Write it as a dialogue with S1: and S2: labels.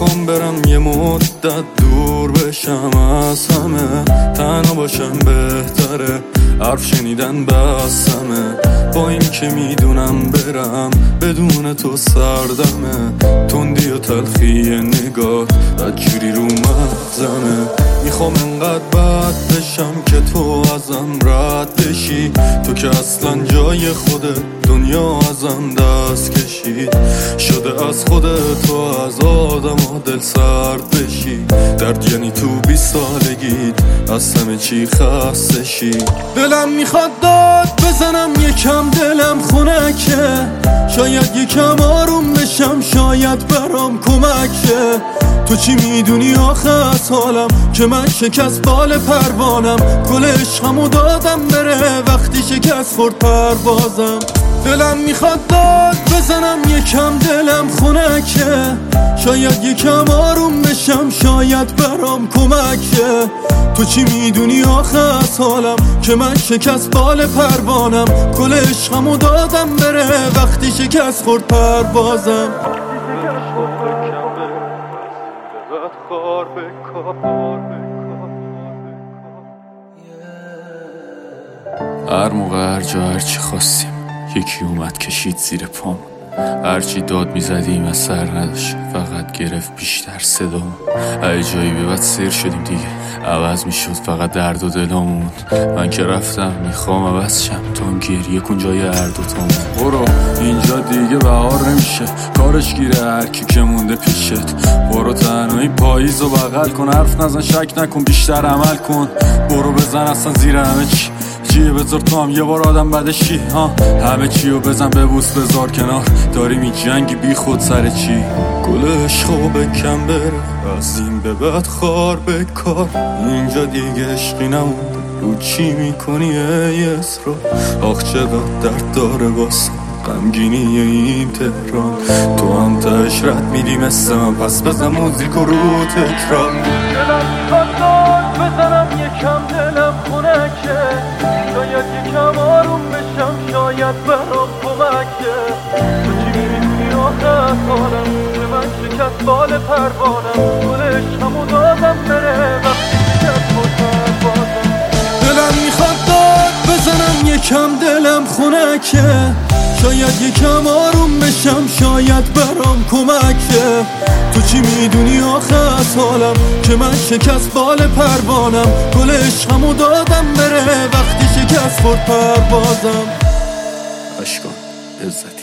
S1: میخوام برم یه مدت دور بشم از همه، تنها باشم بهتره، حرف شنیدن بسمه. با این که میدونم برم بدون تو سردمه، تندی و تلخی نگاه بدجوری رو مغزمه. میخوام انقدر بد بشم که تو ازم رد بشی، تو که اصلا جای خودت دنیا ازم دست کشید شده، از خودت تو از آدم ها دل سرد بشی. درد یعنی تو 20 سالگیت از همه چی خسته شی. دلم میخواد داد بزنم یکم، دلم خنکه، شاید یکم آروم بشم، شاید برام کمکه. تو چی میدونی آخه از حالم که من شکست بال پروانم، کل عشقمو دادم بره وقتی شکست خورد پروازم. دلم میخواد داد بزنم یکم، دلم خنکه، شاید یکم آروم بشم، شاید برام کمکه. تو چی میدونی آخه از حالم که من شکست بال پروانم، کل عشقمو دادم بره وقتی شکست خورد پروازم.
S2: هر موقع هر جا هرچی خواستیم یکی اومد کشید زیر پام، هرچی داد میزدیم از سر نداشت، فقط گرفت بیشتر صدام. هر جایی به بعد سیر شدیم دیگه، عوض میشد فقط درد و دلامون. من که رفتم میخوام عوض شم، تو هم گریه کن جای هر دوتامون. برو اینجا دیگه بهار نمیشه، کارش گیره هرکی که مونده پیشت. برو تنهایی پاییز و بغل کن، حرف نزن شک نکن بیشتر عمل کن. برو بزن اصلا زیر همه چیه، بذار تو هم یه بار آدم بدشی همه چیو بزن ببوس بذار کنار، داریم این جنگی بی خود سر چی.
S1: گل عشقو بکن بره، از این به بعد خار بکار، اینجا دیگه عشقی نمونده، رو چی میکنی ای اسرا؟ آخ چقدر درد داره واسه غمگینی این تهران، تو هم تهش رد میدی مثل من، پس بزن موزیک و رو تکرار.
S3: دلم میخواد داد بزنم یکم، دلم خنکه، شاید یکم آروم بشم، شاید برام کمکه. تو چی میدونی آخه از حالم که من شکست بال پروانم، کل عشقمو دادم بره وقتی شکست خورد پروازم.
S1: دلم میخواد داد بزنم یکم، دلم خنکه، شاید یکم آروم بشم، شاید برام کمکه. تو چی میدونی آخه از حالم که من شکست بال پروانم، کل عشقمو دادم بره وقتی شکست خورد پروازم.
S2: اشکان عزتی.